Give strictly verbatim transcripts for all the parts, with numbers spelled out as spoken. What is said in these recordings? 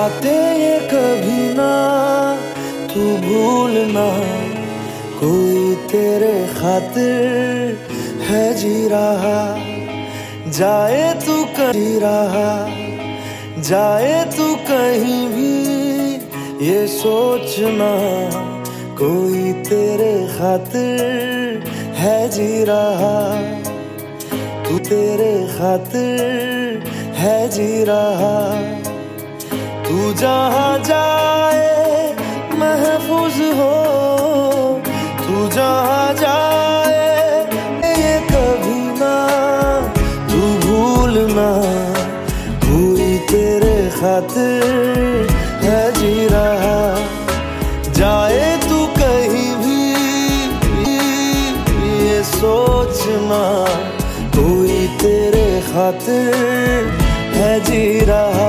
बातें ये कभी ना तू भूलना, कोई तेरे खातिर है जी रहा। जाए तू कहीं रहा, जाए तू कहीं भी, ये सोचना कोई तेरे खातिर है जी रहा। तू तेरे खातिर है जी रहा। तू जहाँ जाए महफूज हो, तू जहाँ जाए ये कभी ना तू भूलना, कोई तेरे खातिर है जी रहा। जाए तू कहीं भी, ये सोचना कोई तेरे खातिर है जी रहा।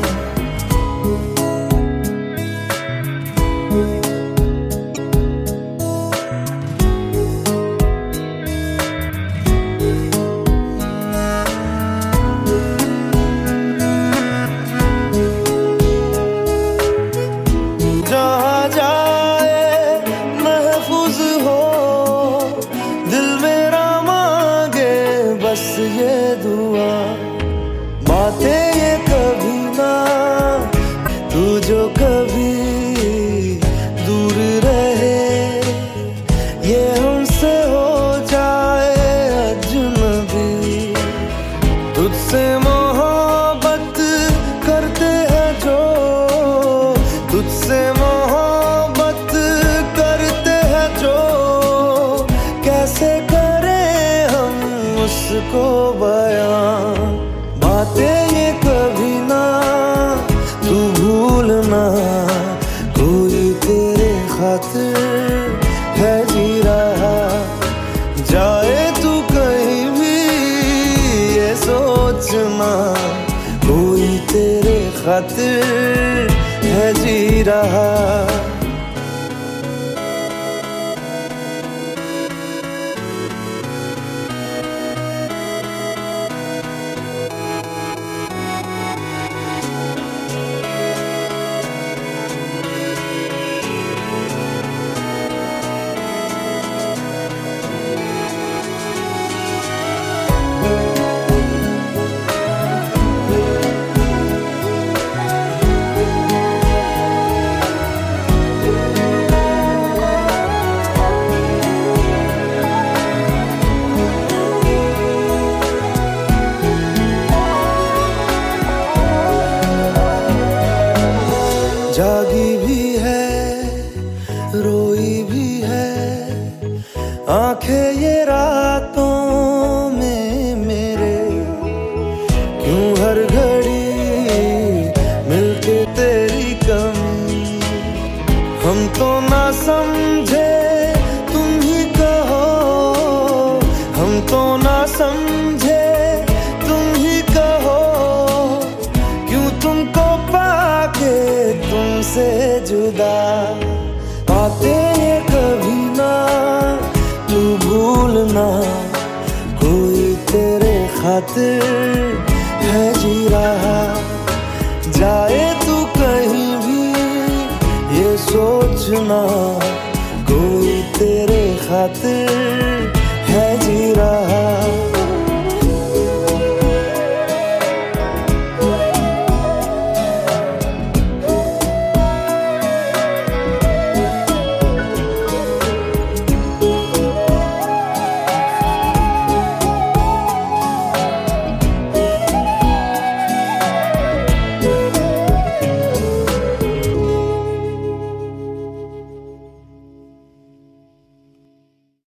जहाँ जाए महफूज हो, दिल मेरा मांगे बस ये दुआ। बातें ये कभी ना तू जो कभी दूर रहे, ये हमसे हो जाए अजनबी। तुझसे मोहब्बत करते हैं जो, तुझसे मोहब्बत करते हैं जो, कैसे करें हम उसको बयां। बातें ये कभी ना तू भूलना, कोई तेरे खातिर है जी रहा। जाए तू कहीं भी, ये सोचना कोई तेरे खातिर है जी रहा। जागी भी है, रोई भी है, आंखें ये रातों में मेरे। क्यों हर घड़ी मिलके तेरी कमी, हम तो ना समझे तुम ही कहो, हम तो ना समझे तुम ही कहो। क्यों तुमको पाके तुमसे जुदा, बातें ये कभी ना तू भूलना, कोई तेरे खातिर है जी रहा। जाए तू कहीं भी, ये सोचना कोई तेरे खातिर